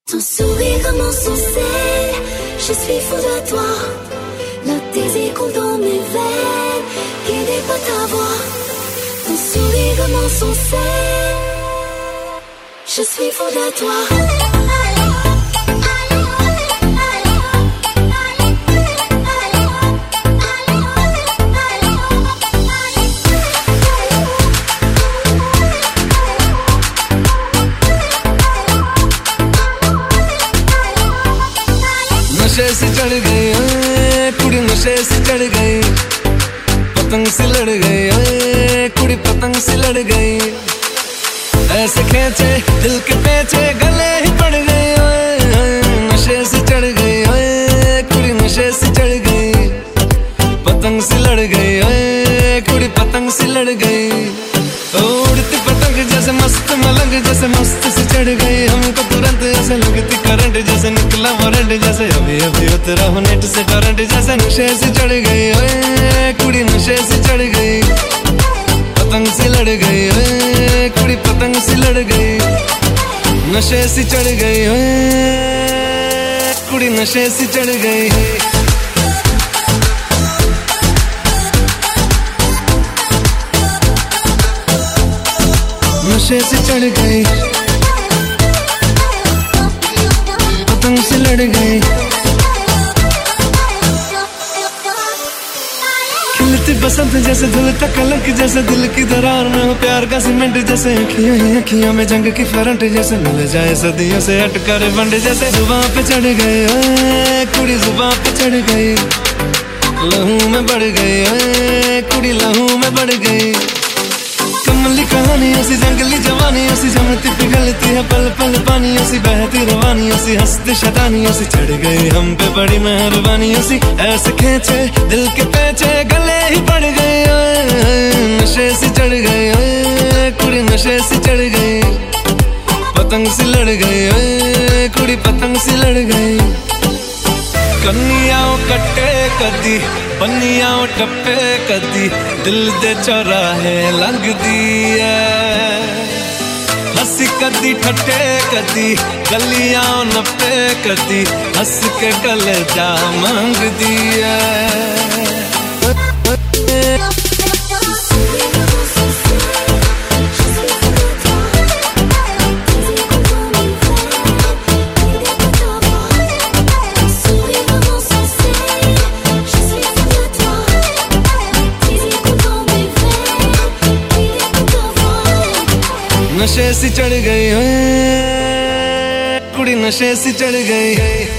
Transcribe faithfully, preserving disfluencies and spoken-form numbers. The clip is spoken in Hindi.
Ton sourire comme son sel, je suis fou de toi. Le désir coule dans mes veines, guidé par ta voix. Ton sourire comme son sel, je suis fou de toi. नशे से चढ़ गई ओए कुड़ी, नशे से चढ़ गई, पतंग से लड़ गई ओए कुड़ी, पतंग से लड़ गई। ऐसे खींचे दिल के पेचे, गले ही पड़ गई ओए। नशे से चढ़ गई ओए कुड़ी, नशे से चढ़ गई, पतंग से लड़ गई ओए कुड़ी, पतंग से लड़ गई। उड़ती पतंग जैसे मस्त मलंग, जैसे मस्त से चढ़ गई हमको तुरंत, ऐसे लगती करंट जैसे निकला वारंट, जैसे अभी अभी उतरा हूँ नेट से करंट, जैसे नशे से चढ़ गई ओए कुड़ी, नशे से चढ़ गई, पतंग से लड़ गई ओए कुड़ी, पतंग से लड़ गई। नशे से चढ़ गई ओए कुड़ी, नशे से चढ़ गई। नशे से चढ़ गई, पतंग से लड़ गई। खिलती बसंत जैसे धुलता कलंक, जैसे दिल की दरार में हो प्यार का सीमेंट, जैसे अखियां ही अखियां में जंग की फरंट, जैसे मिल जाए सदियों से हट कर बंड, जैसे जुबां पे चढ़ गए ओए कुड़ी, जुबां पे चढ़ गई, लहू में बढ़ गई ओए कुड़ी, लहू में बढ़ गई। कमली कहानी ऐसी जंगली जवानी, ऐसी जमती पिघलती है पल पल पानी, ऐसी बहती रवानी, ऐसी हंसती शैतानी, ऐसी चढ़ गई हम पे बड़ी मेहरबानी, ऐसी ऐसे खींचे दिल के पेचे, गले ही पड़ गई ओए। नशे से चढ़ गई ओए कुड़ी, नशे से चढ़ गई, पतंग से लड़ गई ओए कुड़ी, पतंग से लड़ गई। कन्नियाओ कट्टे कदी, बन्नियाओ टप्पे कदी, दिल दे चौराहे लंघदी है। हंसी कदी ठट्टे कदी, गलियां नप्पे कदी, हंस के गले जा मंगदी है। नशे से चढ़ गई ओए कुड़ी, नशे से चढ़ गई।